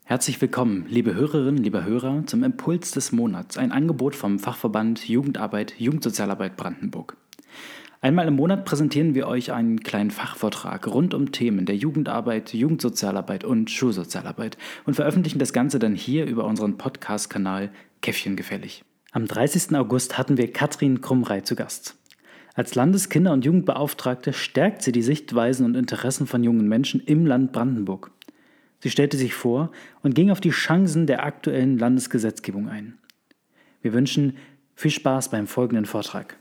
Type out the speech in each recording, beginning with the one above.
Herzlich willkommen, liebe Hörerinnen, liebe Hörer, zum Impuls des Monats, ein Angebot vom Fachverband Jugendarbeit, Jugendsozialarbeit Brandenburg. Einmal im Monat präsentieren wir euch einen kleinen Fachvortrag rund um Themen der Jugendarbeit, Jugendsozialarbeit und Schulsozialarbeit und veröffentlichen das Ganze dann hier über unseren Podcast-Kanal Käffchengefällig. Am 30. August hatten wir Katrin Krumrei zu Gast. Als Landeskinder- und Jugendbeauftragte stärkt sie die Sichtweisen und Interessen von jungen Menschen im Land Brandenburg. Sie stellte sich vor und ging auf die Chancen der aktuellen Landesgesetzgebung ein. Wir wünschen viel Spaß beim folgenden Vortrag.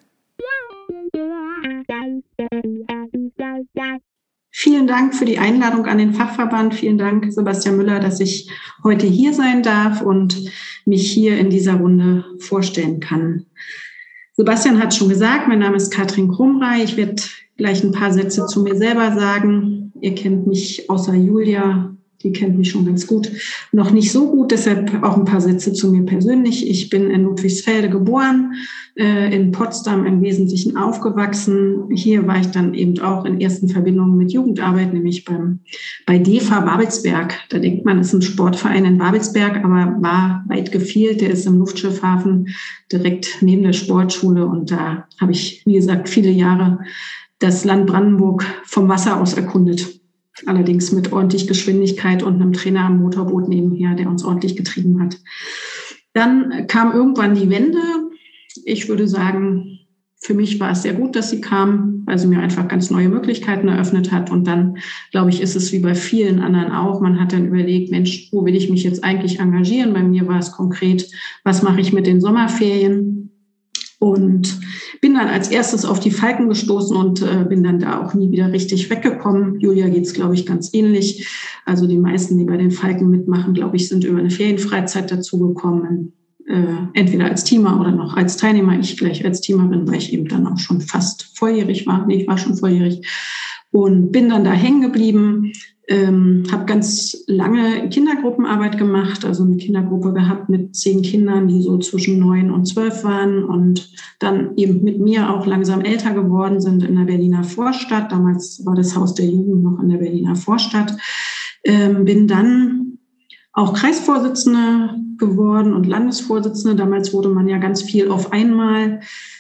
Vielen Dank für die Einladung an den Fachverband. Vielen Dank, Sebastian Müller, dass ich heute hier sein darf und mich hier in dieser Runde vorstellen kann. Sebastian hat schon gesagt, mein Name ist Katrin Krumrei. Ich werde gleich ein paar Sätze zu mir selber sagen. Ihr kennt mich außer Julia, die kennt mich schon ganz gut, noch nicht so gut, deshalb auch ein paar Sätze zu mir persönlich. Ich bin in Ludwigsfelde geboren, in Potsdam im Wesentlichen aufgewachsen. Hier war ich dann eben auch in ersten Verbindungen mit Jugendarbeit, nämlich bei DEFA Babelsberg. Da denkt man, es ist ein Sportverein in Babelsberg, aber war weit gefehlt. Der ist im Luftschiffhafen direkt neben der Sportschule und da habe ich, wie gesagt, viele Jahre das Land Brandenburg vom Wasser aus erkundet. Allerdings mit ordentlich Geschwindigkeit und einem Trainer am Motorboot nebenher, der uns ordentlich getrieben hat. Dann kam irgendwann die Wende. Ich würde sagen, für mich war es sehr gut, dass sie kam, weil sie mir einfach ganz neue Möglichkeiten eröffnet hat. Und dann, glaube ich, ist es wie bei vielen anderen auch. Man hat dann überlegt, Mensch, wo will ich mich jetzt eigentlich engagieren? Bei mir war es konkret, was mache ich mit den Sommerferien? Und bin dann als erstes auf die Falken gestoßen und bin dann da auch nie wieder richtig weggekommen. Julia geht es, glaube ich, ganz ähnlich. Also die meisten, die bei den Falken mitmachen, glaube ich, sind über eine Ferienfreizeit dazugekommen. Entweder als Teamer oder noch als Teilnehmer. Ich gleich als Teamerin, weil ich eben dann auch schon fast volljährig war. Nee, ich war schon volljährig. Und bin dann da hängen geblieben. Habe ganz lange Kindergruppenarbeit gemacht, also eine Kindergruppe gehabt mit 10 Kindern, die so zwischen 9 und 12 waren und dann eben mit mir auch langsam älter geworden sind in der Berliner Vorstadt. Damals war das Haus der Jugend noch in der Berliner Vorstadt. Bin dann auch Kreisvorsitzende geworden und Landesvorsitzende. Damals wurde man ja ganz viel auf einmal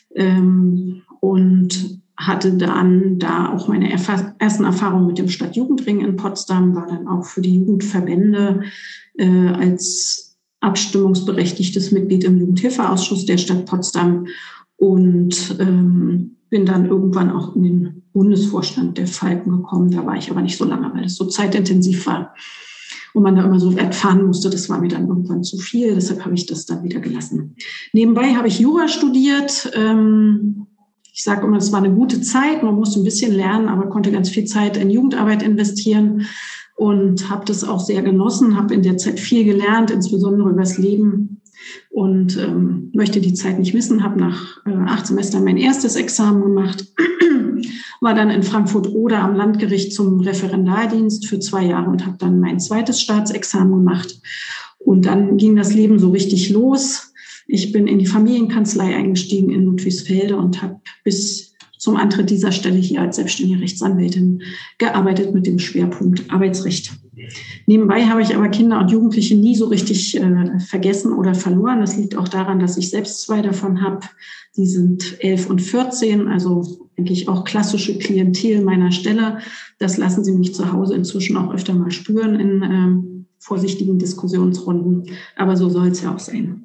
und hatte dann da auch meine ersten Erfahrungen mit dem Stadtjugendring in Potsdam, war dann auch für die Jugendverbände als abstimmungsberechtigtes Mitglied im Jugendhilfeausschuss der Stadt Potsdam und bin dann irgendwann auch in den Bundesvorstand der Falken gekommen. Da war ich aber nicht so lange, weil es so zeitintensiv war und man da immer so weit fahren musste. Das war mir dann irgendwann zu viel, deshalb habe ich das dann wieder gelassen. Nebenbei habe ich Jura studiert. Ich sage immer, es war eine gute Zeit, man musste ein bisschen lernen, aber konnte ganz viel Zeit in Jugendarbeit investieren und habe das auch sehr genossen, habe in der Zeit viel gelernt, insbesondere über das Leben und möchte die Zeit nicht missen, habe nach 8 Semestern mein erstes Examen gemacht, war dann in Frankfurt-Oder am Landgericht zum Referendardienst für 2 Jahre und habe dann mein zweites Staatsexamen gemacht und dann ging das Leben so richtig los. Ich bin in die Familienkanzlei eingestiegen in Ludwigsfelde und habe bis zum Antritt dieser Stelle hier als selbstständige Rechtsanwältin gearbeitet mit dem Schwerpunkt Arbeitsrecht. Nebenbei habe ich aber Kinder und Jugendliche nie so richtig vergessen oder verloren. Das liegt auch daran, dass ich selbst 2 davon habe. Die sind 11 und 14, also eigentlich auch klassische Klientel meiner Stelle. Das lassen sie mich zu Hause inzwischen auch öfter mal spüren in vorsichtigen Diskussionsrunden. Aber so soll es ja auch sein.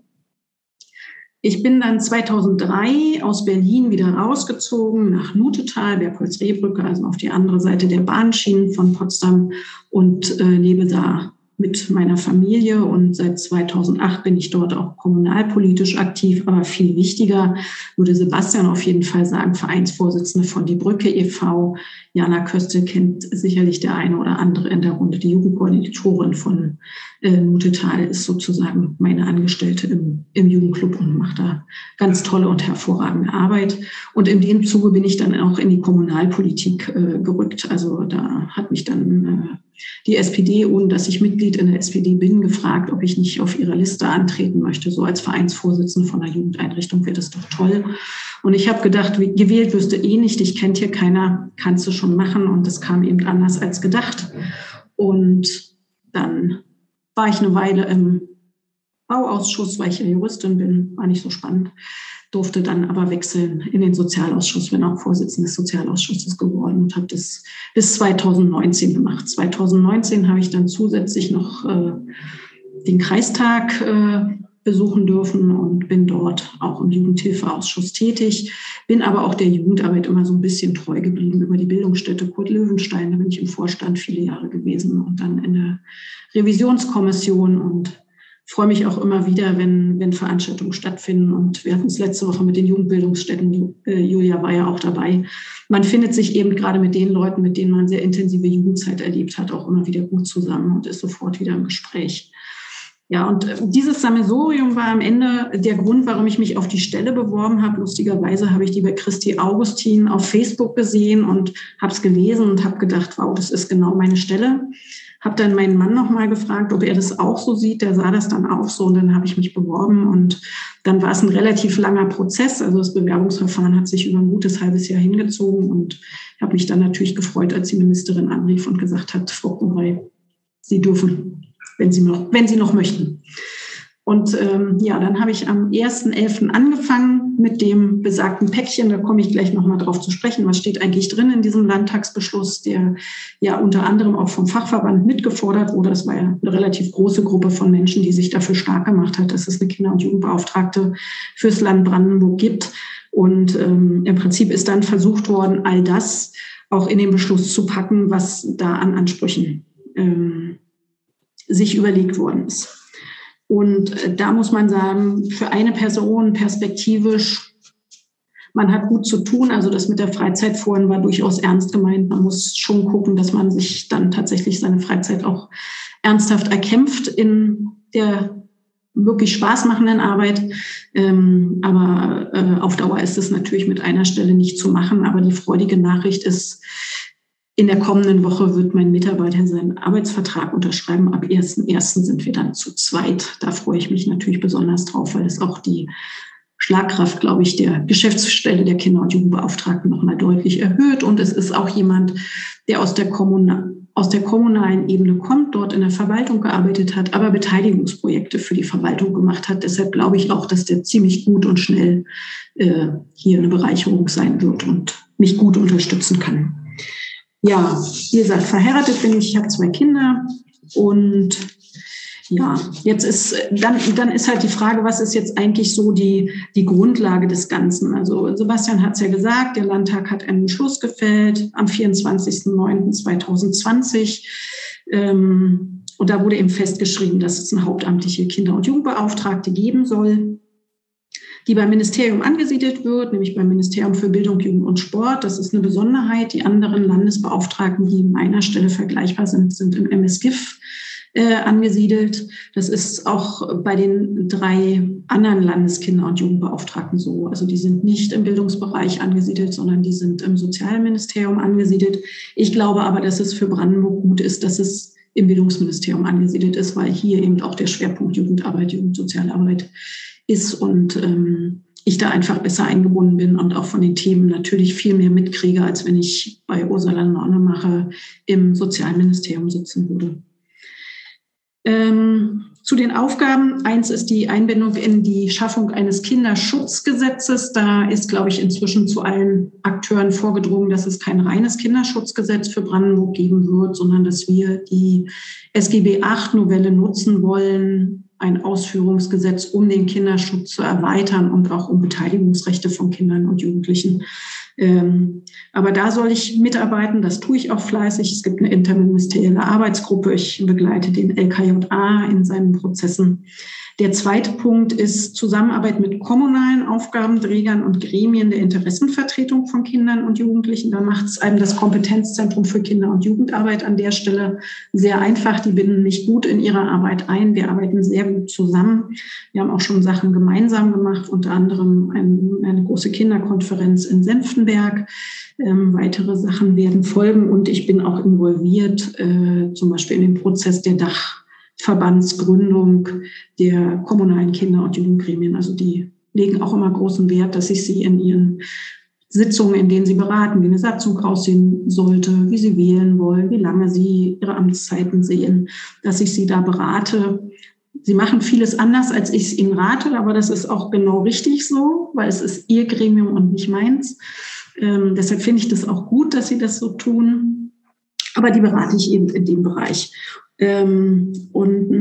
Ich bin dann 2003 aus Berlin wieder rausgezogen nach Nutetal, Bergholz-Rehbrücke, also auf die andere Seite der Bahnschienen von Potsdam und lebe da mit meiner Familie. Und seit 2008 bin ich dort auch kommunalpolitisch aktiv, aber viel wichtiger, würde Sebastian auf jeden Fall sagen, Vereinsvorsitzende von Die Brücke e.V. Jana Köstel kennt sicherlich der eine oder andere in der Runde. Die Jugendkoordinatorin von Nutetal ist sozusagen meine Angestellte im Jugendclub und macht da ganz tolle und hervorragende Arbeit. Und in dem Zuge bin ich dann auch in die Kommunalpolitik gerückt. Also da hat mich dann die SPD, ohne dass ich Mitglied in der SPD bin, gefragt, ob ich nicht auf ihrer Liste antreten möchte. So als Vereinsvorsitzende von einer Jugendeinrichtung wäre das doch toll. Und ich habe gedacht, gewählt wirst du eh nicht, dich kennt hier keiner, kannst du schon machen. Und das kam eben anders als gedacht. Und dann war ich eine Weile im Bauausschuss, weil ich ja Juristin bin, war nicht so spannend. Durfte dann aber wechseln in den Sozialausschuss, bin auch Vorsitzende des Sozialausschusses geworden und habe das bis 2019 gemacht. 2019 habe ich dann zusätzlich noch den Kreistag besuchen dürfen und bin dort auch im Jugendhilfeausschuss tätig, bin aber auch der Jugendarbeit immer so ein bisschen treu geblieben über die Bildungsstätte Kurt Löwenstein. Da bin ich im Vorstand viele Jahre gewesen und dann in der Revisionskommission und freue mich auch immer wieder, wenn Veranstaltungen stattfinden. Und wir hatten es letzte Woche mit den Jugendbildungsstätten, Julia war ja auch dabei. Man findet sich eben gerade mit den Leuten, mit denen man sehr intensive Jugendzeit erlebt hat, auch immer wieder gut zusammen und ist sofort wieder im Gespräch. Ja, und dieses Sammelsurium war am Ende der Grund, warum ich mich auf die Stelle beworben habe. Lustigerweise habe ich die bei Christi Augustin auf Facebook gesehen und habe es gelesen und habe gedacht, wow, das ist genau meine Stelle. Habe dann meinen Mann nochmal gefragt, ob er das auch so sieht. Der sah das dann auch so und dann habe ich mich beworben und dann war es ein relativ langer Prozess. Also das Bewerbungsverfahren hat sich über ein gutes halbes Jahr hingezogen und habe mich dann natürlich gefreut, als die Ministerin anrief und gesagt hat, Frau Koray, Sie dürfen, wenn Sie noch möchten. Und dann habe ich am 1.11. angefangen mit dem besagten Päckchen. Da komme ich gleich nochmal drauf zu sprechen. Was steht eigentlich drin in diesem Landtagsbeschluss, der ja unter anderem auch vom Fachverband mitgefordert wurde. Das war ja eine relativ große Gruppe von Menschen, die sich dafür stark gemacht hat, dass es eine Kinder- und Jugendbeauftragte fürs Land Brandenburg gibt. Und im Prinzip ist dann versucht worden, all das auch in den Beschluss zu packen, was da an Ansprüchen sich überlegt worden ist. Und da muss man sagen, für eine Person perspektivisch, man hat gut zu tun. Also das mit der Freizeit vorhin war durchaus ernst gemeint. Man muss schon gucken, dass man sich dann tatsächlich seine Freizeit auch ernsthaft erkämpft in der wirklich Spaß machenden Arbeit. Aber auf Dauer ist es natürlich mit einer Stelle nicht zu machen. Aber die freudige Nachricht ist, in der kommenden Woche wird mein Mitarbeiter seinen Arbeitsvertrag unterschreiben. Ab 1.1. sind wir dann zu zweit. Da freue ich mich natürlich besonders drauf, weil es auch die Schlagkraft, glaube ich, der Geschäftsstelle der Kinder- und Jugendbeauftragten nochmal deutlich erhöht. Und es ist auch jemand, der aus der kommunalen Ebene kommt, dort in der Verwaltung gearbeitet hat, aber Beteiligungsprojekte für die Verwaltung gemacht hat. Deshalb glaube ich auch, dass der ziemlich gut und schnell hier eine Bereicherung sein wird und mich gut unterstützen kann. Ja, wie gesagt, verheiratet bin ich, ich habe 2 Kinder und ja, jetzt ist, dann ist halt die Frage, was ist jetzt eigentlich so die Grundlage des Ganzen? Also Sebastian hat es ja gesagt, der Landtag hat einen Beschluss gefällt am 24.09.2020 und da wurde eben festgeschrieben, dass es eine hauptamtliche Kinder- und Jugendbeauftragte geben soll, die beim Ministerium angesiedelt wird, nämlich beim Ministerium für Bildung, Jugend und Sport. Das ist eine Besonderheit. Die anderen Landesbeauftragten, die an meiner Stelle vergleichbar sind, sind im MSGIF angesiedelt. Das ist auch bei den 3 anderen Landeskinder- und Jugendbeauftragten so. Also die sind nicht im Bildungsbereich angesiedelt, sondern die sind im Sozialministerium angesiedelt. Ich glaube aber, dass es für Brandenburg gut ist, dass es im Bildungsministerium angesiedelt ist, weil hier eben auch der Schwerpunkt Jugendarbeit, Jugendsozialarbeit ist und ich da einfach besser eingebunden bin und auch von den Themen natürlich viel mehr mitkriege, als wenn ich bei Ursula Nonnemacher im Sozialministerium sitzen würde. Zu den Aufgaben. 1 ist die Einbindung in die Schaffung eines Kinderschutzgesetzes. Da ist, glaube ich, inzwischen zu allen Akteuren vorgedrungen, dass es kein reines Kinderschutzgesetz für Brandenburg geben wird, sondern dass wir die SGB VIII-Novelle nutzen wollen, ein Ausführungsgesetz, um den Kinderschutz zu erweitern und auch um Beteiligungsrechte von Kindern und Jugendlichen. Aber da soll ich mitarbeiten, das tue ich auch fleißig. Es gibt eine interministerielle Arbeitsgruppe, ich begleite den LKJA in seinen Prozessen. Der zweite Punkt ist Zusammenarbeit mit kommunalen Aufgabenträgern und Gremien der Interessenvertretung von Kindern und Jugendlichen. Da macht es einem das Kompetenzzentrum für Kinder- und Jugendarbeit an der Stelle sehr einfach. Die binden mich gut in ihre Arbeit ein. Wir arbeiten sehr gut zusammen. Wir haben auch schon Sachen gemeinsam gemacht, unter anderem eine große Kinderkonferenz in Senftenberg. Weitere Sachen werden folgen und ich bin auch involviert, zum Beispiel in den Prozess der Dachverbandsgründung der kommunalen Kinder- und Jugendgremien. Also die legen auch immer großen Wert, dass ich sie in ihren Sitzungen, in denen sie beraten, wie eine Satzung aussehen sollte, wie sie wählen wollen, wie lange sie ihre Amtszeiten sehen, dass ich sie da berate. Sie machen vieles anders, als ich es ihnen rate, aber das ist auch genau richtig so, weil es ist ihr Gremium und nicht meins. Deshalb finde ich das auch gut, dass sie das so tun. Aber die berate ich eben in dem Bereich. Und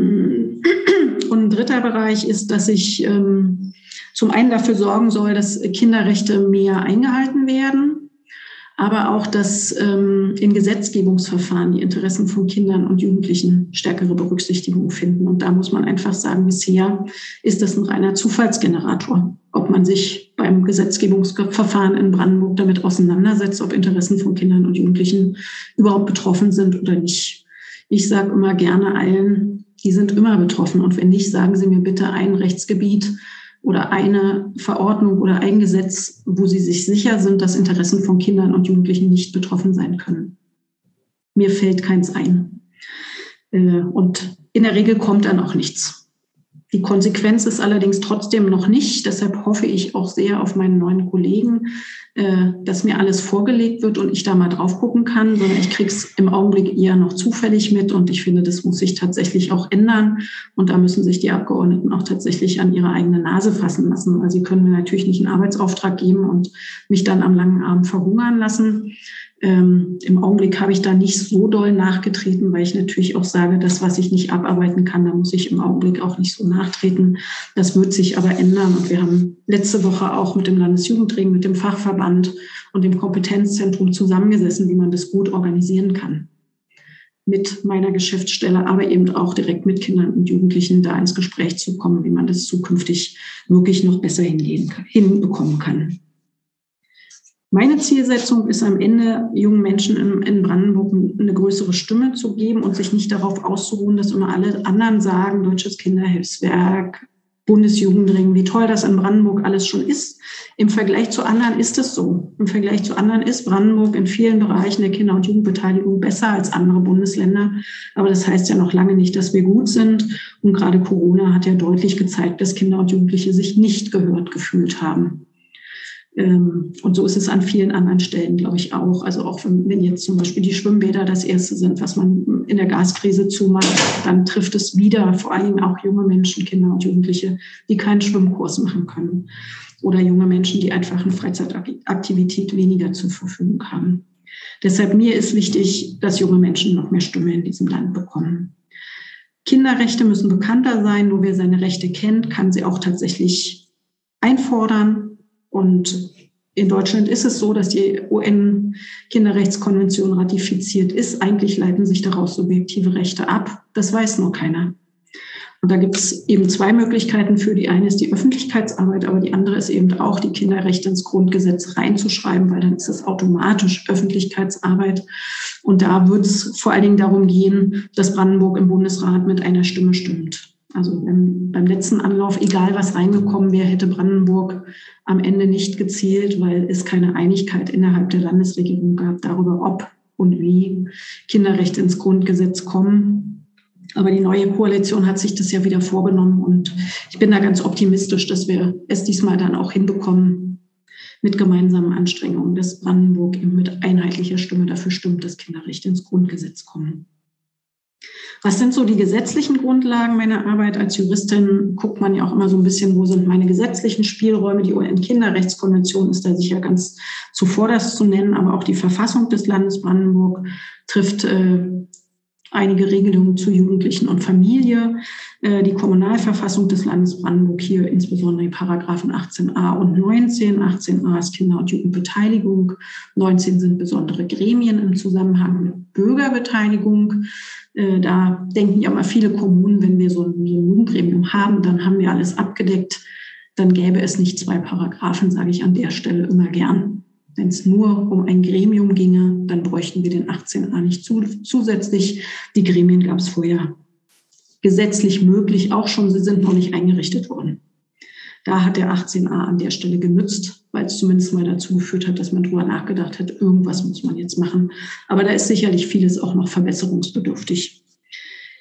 ein dritter Bereich ist, dass ich zum einen dafür sorgen soll, dass Kinderrechte mehr eingehalten werden, aber auch, dass in Gesetzgebungsverfahren die Interessen von Kindern und Jugendlichen stärkere Berücksichtigung finden. Und da muss man einfach sagen, bisher ist das ein reiner Zufallsgenerator, ob man sich beim Gesetzgebungsverfahren in Brandenburg damit auseinandersetzt, ob Interessen von Kindern und Jugendlichen überhaupt betroffen sind oder nicht. Ich sage immer gerne allen, die sind immer betroffen. Und wenn nicht, sagen Sie mir bitte ein Rechtsgebiet oder eine Verordnung oder ein Gesetz, wo Sie sich sicher sind, dass Interessen von Kindern und Jugendlichen nicht betroffen sein können. Mir fällt keins ein. Und in der Regel kommt dann auch nichts. Die Konsequenz ist allerdings trotzdem noch nicht. Deshalb hoffe ich auch sehr auf meinen neuen Kollegen, dass mir alles vorgelegt wird und ich da mal drauf gucken kann, sondern ich kriege es im Augenblick eher noch zufällig mit und ich finde, das muss sich tatsächlich auch ändern und da müssen sich die Abgeordneten auch tatsächlich an ihre eigene Nase fassen lassen, weil sie können mir natürlich nicht einen Arbeitsauftrag geben und mich dann am langen Abend verhungern lassen. Im Augenblick habe ich da nicht so doll nachgetreten, weil ich natürlich auch sage, das, was ich nicht abarbeiten kann, da muss ich im Augenblick auch nicht so nachtreten. Das wird sich aber ändern. Und wir haben letzte Woche auch mit dem Landesjugendring, mit dem Fachverband und dem Kompetenzzentrum zusammengesessen, wie man das gut organisieren kann. Mit meiner Geschäftsstelle, aber eben auch direkt mit Kindern und Jugendlichen da ins Gespräch zu kommen, wie man das zukünftig wirklich noch besser hinbekommen kann. Meine Zielsetzung ist am Ende, jungen Menschen in Brandenburg eine größere Stimme zu geben und sich nicht darauf auszuruhen, dass immer alle anderen sagen, Deutsches Kinderhilfswerk, Bundesjugendring, wie toll das in Brandenburg alles schon ist. Im Vergleich zu anderen ist es so. Im Vergleich zu anderen ist Brandenburg in vielen Bereichen der Kinder- und Jugendbeteiligung besser als andere Bundesländer. Aber das heißt ja noch lange nicht, dass wir gut sind. Und gerade Corona hat ja deutlich gezeigt, dass Kinder und Jugendliche sich nicht gehört gefühlt haben. Und so ist es an vielen anderen Stellen, glaube ich, auch. Also auch wenn jetzt zum Beispiel die Schwimmbäder das Erste sind, was man in der Gaskrise zumacht, dann trifft es wieder vor allen Dingen auch junge Menschen, Kinder und Jugendliche, die keinen Schwimmkurs machen können. Oder junge Menschen, die einfach eine Freizeitaktivität weniger zur Verfügung haben. Deshalb mir ist wichtig, dass junge Menschen noch mehr Stimme in diesem Land bekommen. Kinderrechte müssen bekannter sein. Nur wer seine Rechte kennt, kann sie auch tatsächlich einfordern. Und in Deutschland ist es so, dass die UN-Kinderrechtskonvention ratifiziert ist. Eigentlich leiten sich daraus subjektive Rechte ab. Das weiß nur keiner. Und da gibt es eben zwei Möglichkeiten für. Die eine ist die Öffentlichkeitsarbeit, aber die andere ist eben auch, die Kinderrechte ins Grundgesetz reinzuschreiben, weil dann ist es automatisch Öffentlichkeitsarbeit. Und da wird es vor allen Dingen darum gehen, dass Brandenburg im Bundesrat mit einer Stimme stimmt. Also beim letzten Anlauf, egal was reingekommen wäre, hätte Brandenburg am Ende nicht gezählt, weil es keine Einigkeit innerhalb der Landesregierung gab darüber, ob und wie Kinderrechte ins Grundgesetz kommen. Aber die neue Koalition hat sich das ja wieder vorgenommen und ich bin da ganz optimistisch, dass wir es diesmal dann auch hinbekommen mit gemeinsamen Anstrengungen, dass Brandenburg eben mit einheitlicher Stimme dafür stimmt, dass Kinderrechte ins Grundgesetz kommen. Was sind so die gesetzlichen Grundlagen meiner Arbeit? Als Juristin guckt man ja auch immer so ein bisschen, wo sind meine gesetzlichen Spielräume? Die UN-Kinderrechtskonvention ist da sicher ganz zuvorderst zu nennen, aber auch die Verfassung des Landes Brandenburg trifft einige Regelungen zu Jugendlichen und Familie. Die Kommunalverfassung des Landes Brandenburg hier, insbesondere die Paragraphen 18a und 19. 18a ist Kinder- und Jugendbeteiligung. 19 sind besondere Gremien im Zusammenhang mit Bürgerbeteiligung. Da denken ja immer viele Kommunen, wenn wir so ein Jugendgremium haben, dann haben wir alles abgedeckt. Dann gäbe es nicht zwei Paragraphen, sage ich an der Stelle immer gern. Wenn es nur um ein Gremium ginge, dann bräuchten wir den 18a nicht zusätzlich. Die Gremien gab es vorher gesetzlich möglich auch schon, sie sind noch nicht eingerichtet worden. Da hat der 18a an der Stelle genützt, weil es zumindest mal dazu geführt hat, dass man drüber nachgedacht hat, irgendwas muss man jetzt machen. Aber da ist sicherlich vieles auch noch verbesserungsbedürftig.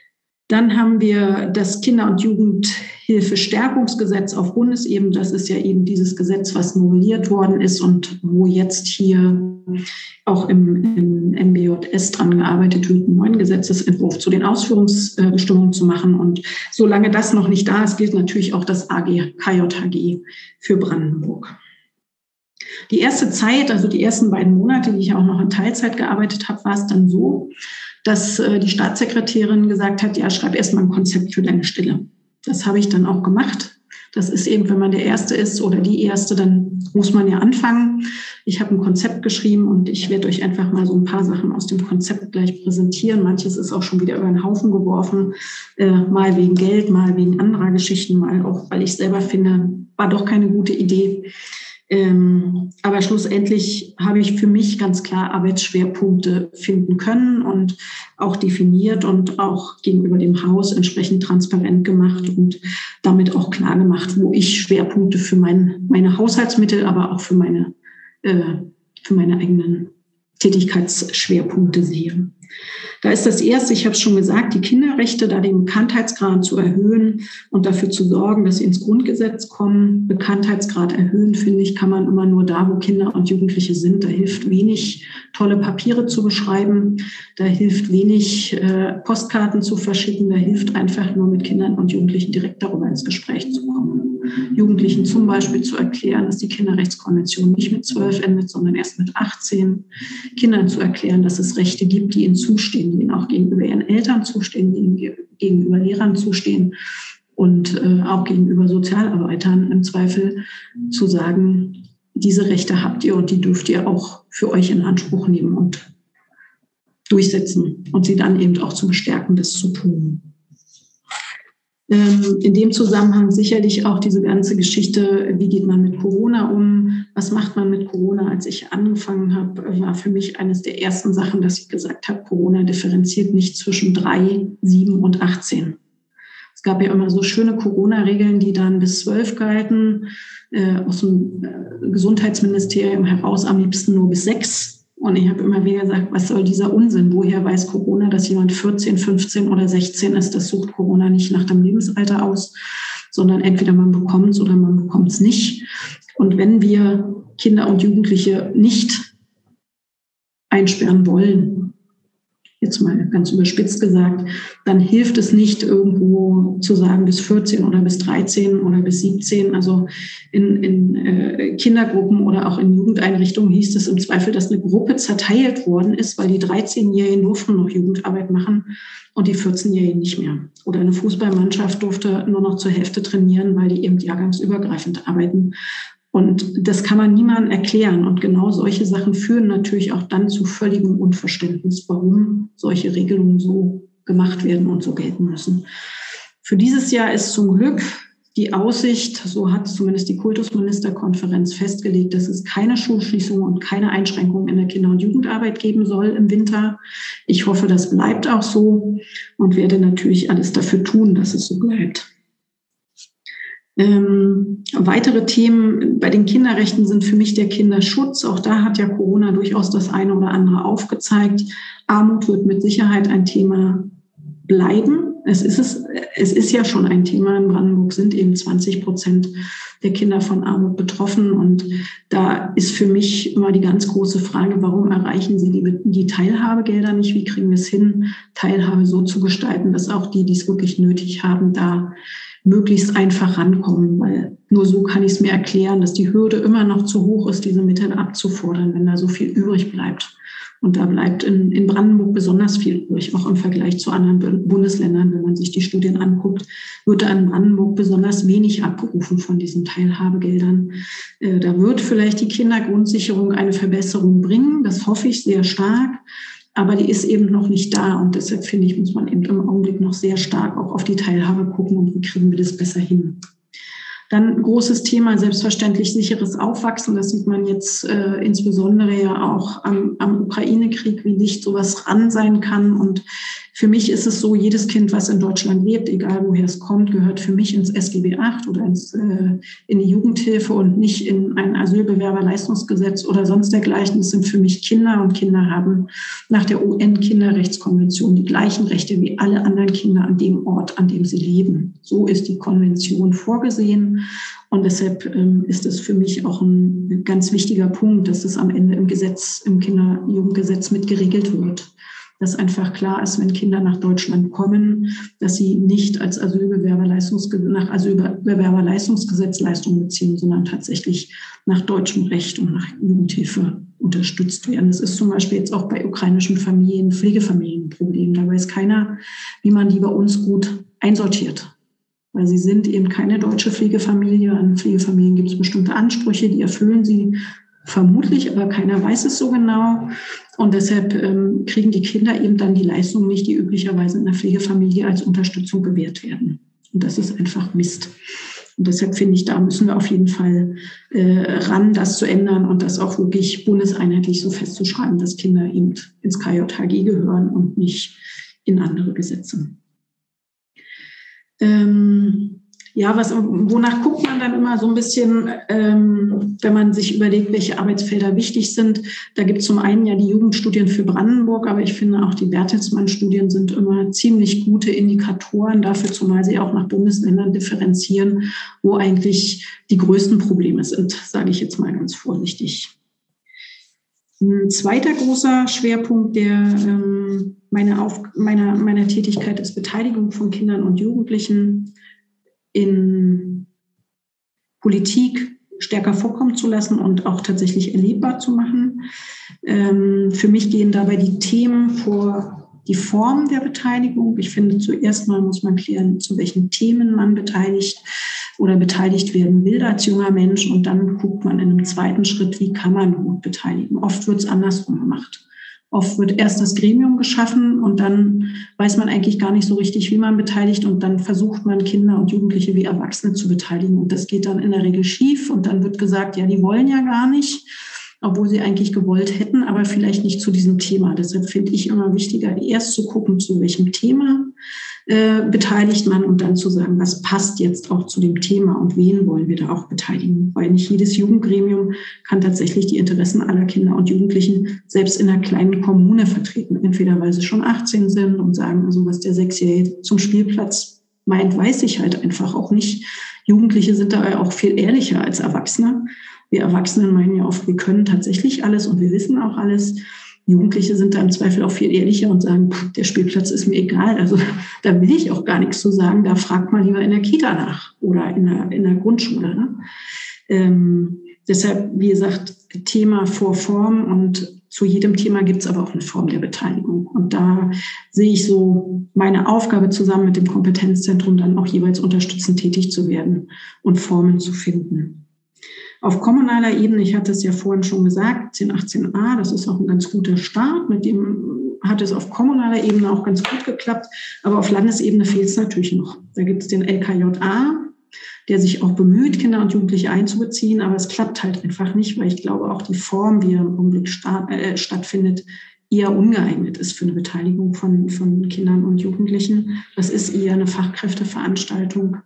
Dann haben wir das Kinder- und Jugendhilfestärkungsgesetz auf Bundesebene. Das ist ja eben dieses Gesetz, was novelliert worden ist und wo jetzt hier auch im MBJS dran gearbeitet wird, einen neuen Gesetzesentwurf zu den Ausführungsbestimmungen zu machen. Und solange das noch nicht da ist, gilt natürlich auch das KJHG für Brandenburg. Die erste Zeit, also die ersten beiden Monate, die ich auch noch in Teilzeit gearbeitet habe, war es dann so, dass die Staatssekretärin gesagt hat, ja, schreib erst mal ein Konzept für deine Stelle. Das habe ich dann auch gemacht. Das ist eben, wenn man der Erste ist oder die Erste, dann muss man ja anfangen. Ich habe ein Konzept geschrieben und ich werde euch einfach mal so ein paar Sachen aus dem Konzept gleich präsentieren. Manches ist auch schon wieder über den Haufen geworfen, mal wegen Geld, mal wegen anderer Geschichten, mal auch, weil ich selber finde, war doch keine gute Idee. Aber schlussendlich habe ich für mich ganz klar Arbeitsschwerpunkte finden können und auch definiert und auch gegenüber dem Haus entsprechend transparent gemacht und damit auch klar gemacht, wo ich Schwerpunkte für meine Haushaltsmittel, aber auch für meine eigenen Tätigkeitsschwerpunkte sehe. Da ist das Erste, ich habe es schon gesagt, die Kinderrechte, da den Bekanntheitsgrad zu erhöhen und dafür zu sorgen, dass sie ins Grundgesetz kommen. Bekanntheitsgrad erhöhen, finde ich, kann man immer nur da, wo Kinder und Jugendliche sind. Da hilft wenig, tolle Papiere zu beschreiben. Da hilft wenig, Postkarten zu verschicken. Da hilft einfach nur, mit Kindern und Jugendlichen direkt darüber ins Gespräch zu kommen. Jugendlichen zum Beispiel zu erklären, dass die Kinderrechtskonvention nicht mit 12 endet, sondern erst mit 18. Kindern zu erklären, dass es Rechte gibt, die ihnen zustehen, die ihnen auch gegenüber ihren Eltern zustehen, die ihnen gegenüber Lehrern zustehen und auch gegenüber Sozialarbeitern im Zweifel zu sagen, diese Rechte habt ihr und die dürft ihr auch für euch in Anspruch nehmen und durchsetzen und sie dann eben auch zu bestärken, das zu tun. In dem Zusammenhang sicherlich auch diese ganze Geschichte, wie geht man mit Corona um, was macht man mit Corona? Als ich angefangen habe, war für mich eines der ersten Sachen, dass ich gesagt habe, Corona differenziert nicht zwischen 3, 7 und 18. Es gab ja immer so schöne Corona-Regeln, die dann bis 12 galten, aus dem Gesundheitsministerium heraus am liebsten nur bis 6. Und ich habe immer wieder gesagt, was soll dieser Unsinn? Woher weiß Corona, dass jemand 14, 15 oder 16 ist? Das sucht Corona nicht nach dem Lebensalter aus, sondern entweder man bekommt es oder man bekommt es nicht. Und wenn wir Kinder und Jugendliche nicht einsperren wollen, jetzt mal ganz überspitzt gesagt, dann hilft es nicht, irgendwo zu sagen, bis 14 oder bis 13 oder bis 17. Also in Kindergruppen oder auch in Jugendeinrichtungen hieß es im Zweifel, dass eine Gruppe zerteilt worden ist, weil die 13-Jährigen durften noch Jugendarbeit machen und die 14-Jährigen nicht mehr. Oder eine Fußballmannschaft durfte nur noch zur Hälfte trainieren, weil die eben jahrgangsübergreifend arbeiten. Und das kann man niemandem erklären. Und genau solche Sachen führen natürlich auch dann zu völligem Unverständnis, warum solche Regelungen so gemacht werden und so gelten müssen. Für dieses Jahr ist zum Glück die Aussicht, so hat zumindest die Kultusministerkonferenz festgelegt, dass es keine Schulschließungen und keine Einschränkungen in der Kinder- und Jugendarbeit geben soll im Winter. Ich hoffe, das bleibt auch so und werde natürlich alles dafür tun, dass es so bleibt. Weitere Themen bei den Kinderrechten sind für mich der Kinderschutz. Auch da hat ja Corona durchaus das eine oder andere aufgezeigt. Armut wird mit Sicherheit ein Thema bleiben. Es ist ja schon ein Thema. In Brandenburg sind eben 20% der Kinder von Armut betroffen. Und da ist für mich immer die ganz große Frage, warum erreichen sie die Teilhabegelder nicht? Wie kriegen wir es hin, Teilhabe so zu gestalten, dass auch die, die es wirklich nötig haben, da möglichst einfach rankommen, weil nur so kann ich es mir erklären, dass die Hürde immer noch zu hoch ist, diese Mittel abzufordern, wenn da so viel übrig bleibt. Und da bleibt in Brandenburg besonders viel übrig, auch im Vergleich zu anderen Bundesländern. Wenn man sich die Studien anguckt, wird da in Brandenburg besonders wenig abgerufen von diesen Teilhabegeldern. Da wird vielleicht die Kindergrundsicherung eine Verbesserung bringen, das hoffe ich sehr stark. Aber die ist eben noch nicht da und deshalb finde ich, muss man eben im Augenblick noch sehr stark auch auf die Teilhabe gucken und wie kriegen wir das besser hin. Dann großes Thema, selbstverständlich sicheres Aufwachsen. Das sieht man jetzt insbesondere ja auch am Ukraine-Krieg, wie dicht sowas ran sein kann und Für mich ist es so, jedes Kind, was in Deutschland lebt, egal woher es kommt, gehört für mich ins SGB VIII oder in die Jugendhilfe und nicht in ein Asylbewerberleistungsgesetz oder sonst dergleichen. Das sind für mich Kinder und Kinder haben nach der UN-Kinderrechtskonvention die gleichen Rechte wie alle anderen Kinder an dem Ort, an dem sie leben. So ist die Konvention vorgesehen. Und deshalb ist es für mich auch ein ganz wichtiger Punkt, dass es am Ende im Gesetz, im Kinder-Jugendgesetz mit geregelt wird. Dass einfach klar ist, wenn Kinder nach Deutschland kommen, dass sie nicht als nach Asylbewerberleistungsgesetz Leistungen beziehen, sondern tatsächlich nach deutschem Recht und nach Jugendhilfe unterstützt werden. Das ist zum Beispiel jetzt auch bei ukrainischen Familien, Pflegefamilien ein Problem. Da weiß keiner, wie man die bei uns gut einsortiert. Weil sie sind eben keine deutsche Pflegefamilie. An Pflegefamilien gibt es bestimmte Ansprüche, die erfüllen sie vermutlich, aber keiner weiß es so genau. Und deshalb kriegen die Kinder eben dann die Leistungen nicht, die üblicherweise in der Pflegefamilie als Unterstützung gewährt werden. Und das ist einfach Mist. Und deshalb finde ich, da müssen wir auf jeden Fall ran, das zu ändern und das auch wirklich bundeseinheitlich so festzuschreiben, dass Kinder eben ins KJHG gehören und nicht in andere Gesetze. Wonach guckt man dann immer so ein bisschen, wenn man sich überlegt, welche Arbeitsfelder wichtig sind? Da gibt es zum einen ja die Jugendstudien für Brandenburg, aber ich finde auch die Bertelsmann-Studien sind immer ziemlich gute Indikatoren dafür, zumal sie auch nach Bundesländern differenzieren, wo eigentlich die größten Probleme sind, sage ich jetzt mal ganz vorsichtig. Ein zweiter großer Schwerpunkt meiner Tätigkeit ist Beteiligung von Kindern und Jugendlichen in Politik stärker vorkommen zu lassen und auch tatsächlich erlebbar zu machen. Für mich gehen dabei die Themen vor die Form der Beteiligung. Ich finde, zuerst mal muss man klären, zu welchen Themen man beteiligt werden will als junger Mensch. Und dann guckt man in einem zweiten Schritt, wie kann man gut beteiligen. Oft wird es andersrum gemacht. Oft wird erst das Gremium geschaffen und dann weiß man eigentlich gar nicht so richtig, wie man beteiligt. Und dann versucht man, Kinder und Jugendliche wie Erwachsene zu beteiligen. Und das geht dann in der Regel schief. Und dann wird gesagt, ja, die wollen ja gar nicht, obwohl sie eigentlich gewollt hätten, aber vielleicht nicht zu diesem Thema. Deshalb finde ich immer wichtiger, erst zu gucken, zu welchem Thema beteiligt man und dann zu sagen, was passt jetzt auch zu dem Thema und wen wollen wir da auch beteiligen. Weil nicht jedes Jugendgremium kann tatsächlich die Interessen aller Kinder und Jugendlichen selbst in einer kleinen Kommune vertreten. Entweder weil sie schon 18 sind und sagen, also was der 6-Jährige zum Spielplatz meint, weiß ich halt einfach auch nicht. Jugendliche sind da auch viel ehrlicher als Erwachsene. Wir Erwachsenen meinen ja oft, wir können tatsächlich alles und wir wissen auch alles. Jugendliche sind da im Zweifel auch viel ehrlicher und sagen, der Spielplatz ist mir egal. Also da will ich auch gar nichts zu sagen. Da fragt man lieber in der Kita nach oder in der Grundschule. Ne? Deshalb, wie gesagt, Thema vor Form und zu jedem Thema gibt es aber auch eine Form der Beteiligung. Und da sehe ich so meine Aufgabe, zusammen mit dem Kompetenzzentrum dann auch jeweils unterstützend tätig zu werden und Formen zu finden. Auf kommunaler Ebene, ich hatte es ja vorhin schon gesagt, 1018a, das ist auch ein ganz guter Start. Mit dem hat es auf kommunaler Ebene auch ganz gut geklappt. Aber auf Landesebene fehlt es natürlich noch. Da gibt es den LKJA, der sich auch bemüht, Kinder und Jugendliche einzubeziehen. Aber es klappt halt einfach nicht, weil ich glaube, auch die Form, wie er im Augenblick stattfindet, eher ungeeignet ist für eine Beteiligung von Kindern und Jugendlichen. Das ist eher eine Fachkräfteveranstaltung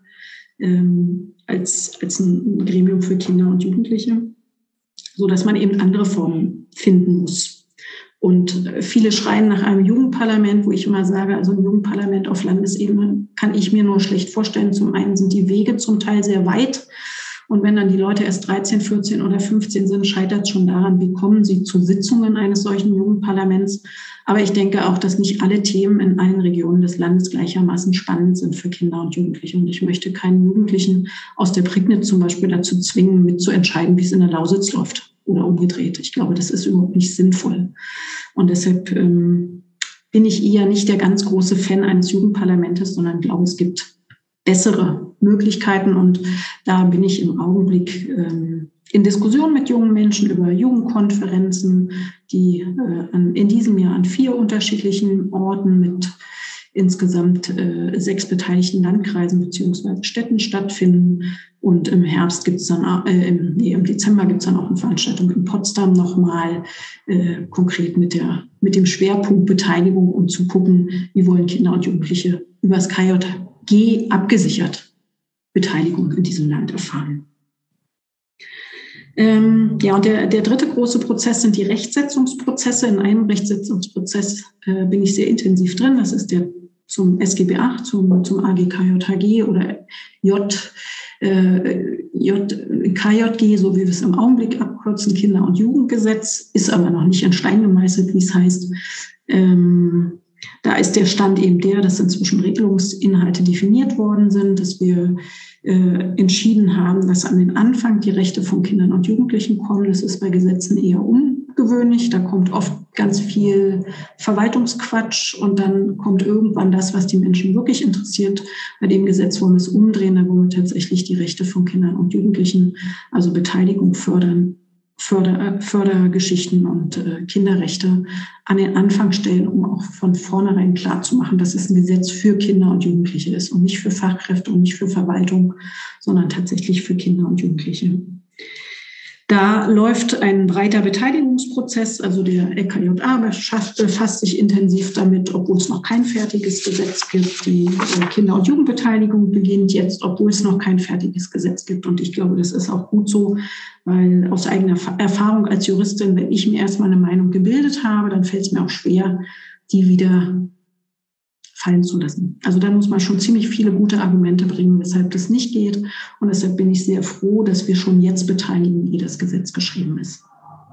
als ein Gremium für Kinder und Jugendliche, so dass man eben andere Formen finden muss. Und viele schreien nach einem Jugendparlament, wo ich immer sage, also ein Jugendparlament auf Landesebene kann ich mir nur schlecht vorstellen. Zum einen sind die Wege zum Teil sehr weit. Und wenn dann die Leute erst 13, 14 oder 15 sind, scheitert es schon daran, wie kommen sie zu Sitzungen eines solchen Jugendparlaments. Aber ich denke auch, dass nicht alle Themen in allen Regionen des Landes gleichermaßen spannend sind für Kinder und Jugendliche. Und ich möchte keinen Jugendlichen aus der Prignitz zum Beispiel dazu zwingen, mitzuentscheiden, wie es in der Lausitz läuft oder umgedreht. Ich glaube, das ist überhaupt nicht sinnvoll. Und deshalb bin ich eher nicht der ganz große Fan eines Jugendparlamentes, sondern glaube, es gibt bessere Möglichkeiten. Und da bin ich im Augenblick in Diskussion mit jungen Menschen über Jugendkonferenzen, die in diesem Jahr an 4 unterschiedlichen Orten mit insgesamt 6 beteiligten Landkreisen bzw. Städten stattfinden. Und im Herbst gibt's dann, im Dezember gibt es dann auch eine Veranstaltung in Potsdam nochmal, konkret mit dem Schwerpunkt Beteiligung, um zu gucken, wie wollen Kinder und Jugendliche über das KJG abgesichert Beteiligung in diesem Land erfahren. Und der dritte große Prozess sind die Rechtsetzungsprozesse. In einem Rechtsetzungsprozess bin ich sehr intensiv drin. Das ist der zum SGB VIII, zum AGKJHG oder KJG, so wie wir es im Augenblick abkürzen, Kinder- und Jugendgesetz, ist aber noch nicht in Stein gemeißelt, wie es heißt. Da ist der Stand eben dass inzwischen Regelungsinhalte definiert worden sind, dass wir entschieden haben, dass an den Anfang die Rechte von Kindern und Jugendlichen kommen. Das ist bei Gesetzen eher ungewöhnlich. Da kommt oft ganz viel Verwaltungsquatsch und dann kommt irgendwann das, was die Menschen wirklich interessiert. Bei dem Gesetz wollen wir es umdrehen, da wollen wir tatsächlich die Rechte von Kindern und Jugendlichen, also Beteiligung fördern, Fördergeschichten und Kinderrechte an den Anfang stellen, um auch von vornherein klarzumachen, dass es ein Gesetz für Kinder und Jugendliche ist und nicht für Fachkräfte und nicht für Verwaltung, sondern tatsächlich für Kinder und Jugendliche. Da läuft ein breiter Beteiligungsprozess, also der LKJA befasst sich intensiv damit, obwohl es noch kein fertiges Gesetz gibt. Die Kinder- und Jugendbeteiligung beginnt jetzt, obwohl es noch kein fertiges Gesetz gibt. Und ich glaube, das ist auch gut so, weil aus eigener Erfahrung als Juristin, wenn ich mir erstmal eine Meinung gebildet habe, dann fällt es mir auch schwer, die wieder fallen zu lassen. Also da muss man schon ziemlich viele gute Argumente bringen, weshalb das nicht geht. Und deshalb bin ich sehr froh, dass wir schon jetzt beteiligen, wie das Gesetz geschrieben ist.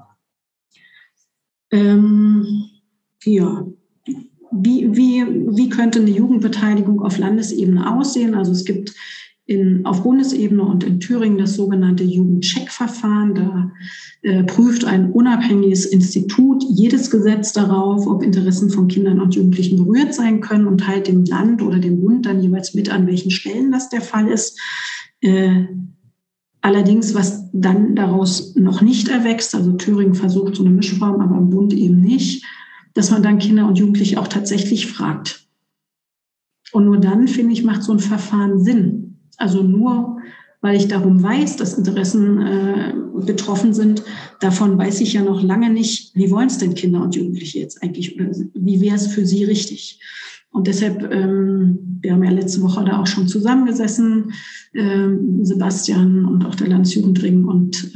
Wie könnte eine Jugendbeteiligung auf Landesebene aussehen? Also es gibt auf Bundesebene und in Thüringen das sogenannte Jugendcheck-Verfahren. Da prüft ein unabhängiges Institut jedes Gesetz darauf, ob Interessen von Kindern und Jugendlichen berührt sein können und teilt dem Land oder dem Bund dann jeweils mit, an welchen Stellen das der Fall ist. Allerdings, was dann daraus noch nicht erwächst, also Thüringen versucht so eine Mischform, aber im Bund eben nicht, dass man dann Kinder und Jugendliche auch tatsächlich fragt. Und nur dann, finde ich, macht so ein Verfahren Sinn. Also nur, weil ich darum weiß, dass Interessen betroffen sind, davon weiß ich ja noch lange nicht, wie wollen es denn Kinder und Jugendliche jetzt eigentlich oder wie wäre es für sie richtig? Und deshalb, wir haben ja letzte Woche da auch schon zusammengesessen, Sebastian und auch der Landesjugendring und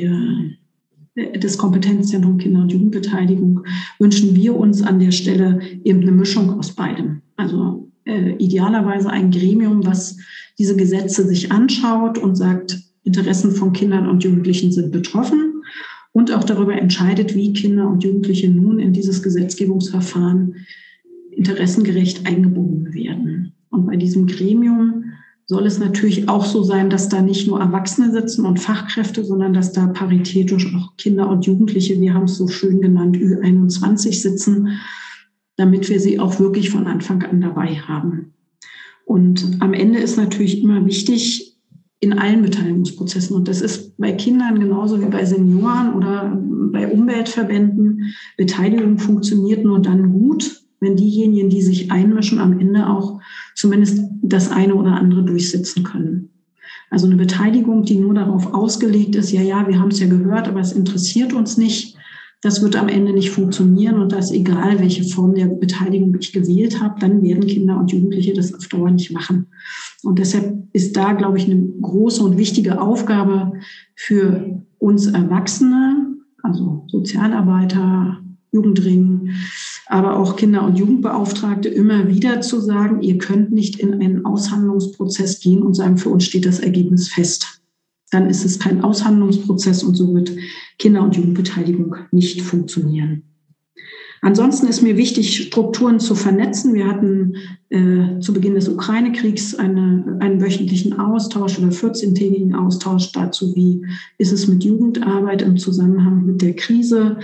das Kompetenzzentrum Kinder- und Jugendbeteiligung, wünschen wir uns an der Stelle eben eine Mischung aus beidem. Also idealerweise ein Gremium, was diese Gesetze sich anschaut und sagt, Interessen von Kindern und Jugendlichen sind betroffen und auch darüber entscheidet, wie Kinder und Jugendliche nun in dieses Gesetzgebungsverfahren interessengerecht eingebunden werden. Und bei diesem Gremium soll es natürlich auch so sein, dass da nicht nur Erwachsene sitzen und Fachkräfte, sondern dass da paritätisch auch Kinder und Jugendliche, wir haben es so schön genannt, Ü21 sitzen, damit wir sie auch wirklich von Anfang an dabei haben. Und am Ende ist natürlich immer wichtig, in allen Beteiligungsprozessen, und das ist bei Kindern genauso wie bei Senioren oder bei Umweltverbänden, Beteiligung funktioniert nur dann gut, wenn diejenigen, die sich einmischen, am Ende auch zumindest das eine oder andere durchsetzen können. Also eine Beteiligung, die nur darauf ausgelegt ist, ja, wir haben es ja gehört, aber es interessiert uns nicht, das wird am Ende nicht funktionieren und das egal, welche Form der Beteiligung ich gewählt habe, dann werden Kinder und Jugendliche das auf Dauer nicht machen. Und deshalb ist da, glaube ich, eine große und wichtige Aufgabe für uns Erwachsene, also Sozialarbeiter, Jugendring, aber auch Kinder- und Jugendbeauftragte, immer wieder zu sagen, ihr könnt nicht in einen Aushandlungsprozess gehen und sagen, für uns steht das Ergebnis fest. Dann ist es kein Aushandlungsprozess und so wird Kinder- und Jugendbeteiligung nicht funktionieren. Ansonsten ist mir wichtig, Strukturen zu vernetzen. Wir hatten zu Beginn des Ukraine-Kriegs einen wöchentlichen Austausch oder 14-tägigen Austausch dazu, wie ist es mit Jugendarbeit im Zusammenhang mit der Krise.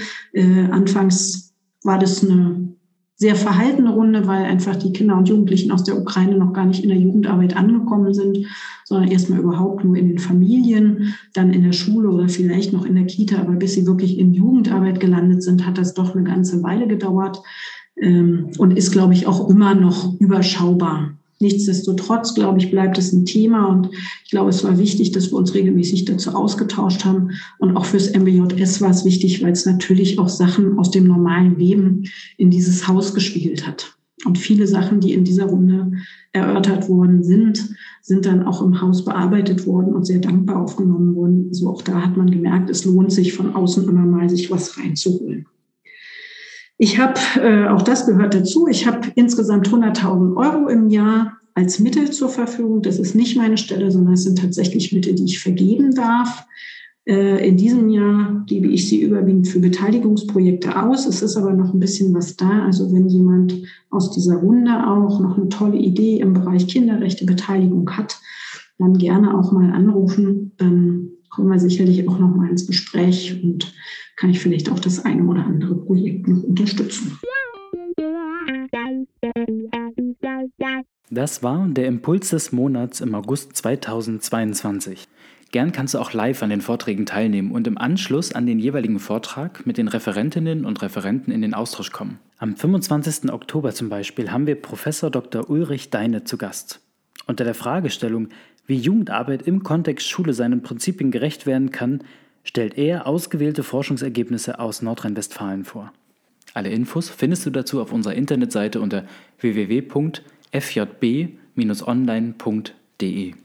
Anfangs war das eine sehr verhaltene Runde, weil einfach die Kinder und Jugendlichen aus der Ukraine noch gar nicht in der Jugendarbeit angekommen sind, sondern erstmal überhaupt nur in den Familien, dann in der Schule oder vielleicht noch in der Kita. Aber bis sie wirklich in Jugendarbeit gelandet sind, hat das doch eine ganze Weile gedauert. und ist, glaube ich, auch immer noch überschaubar. Nichtsdestotrotz, glaube ich, bleibt es ein Thema und ich glaube, es war wichtig, dass wir uns regelmäßig dazu ausgetauscht haben und auch fürs MBJS war es wichtig, weil es natürlich auch Sachen aus dem normalen Leben in dieses Haus gespiegelt hat. Und viele Sachen, die in dieser Runde erörtert worden sind dann auch im Haus bearbeitet worden und sehr dankbar aufgenommen worden. Also auch da hat man gemerkt, es lohnt sich von außen immer mal, sich was reinzuholen. Ich habe, auch das gehört dazu, ich habe insgesamt 100.000 € im Jahr als Mittel zur Verfügung. Das ist nicht meine Stelle, sondern es sind tatsächlich Mittel, die ich vergeben darf. In diesem Jahr gebe ich sie überwiegend für Beteiligungsprojekte aus. Es ist aber noch ein bisschen was da. Also wenn jemand aus dieser Runde auch noch eine tolle Idee im Bereich Kinderrechte, Beteiligung hat, dann gerne auch mal anrufen. Dann kommen wir sicherlich auch noch mal ins Gespräch und kann ich vielleicht auch das eine oder andere Projekt noch unterstützen. Das war der Impuls des Monats im August 2022. Gern kannst du auch live an den Vorträgen teilnehmen und im Anschluss an den jeweiligen Vortrag mit den Referentinnen und Referenten in den Austausch kommen. Am 25. Oktober zum Beispiel haben wir Professor Dr. Ulrich Deine zu Gast. Unter der Fragestellung, wie Jugendarbeit im Kontext Schule seinen Prinzipien gerecht werden kann, stellt er ausgewählte Forschungsergebnisse aus Nordrhein-Westfalen vor. Alle Infos findest du dazu auf unserer Internetseite unter www.fjb-online.de.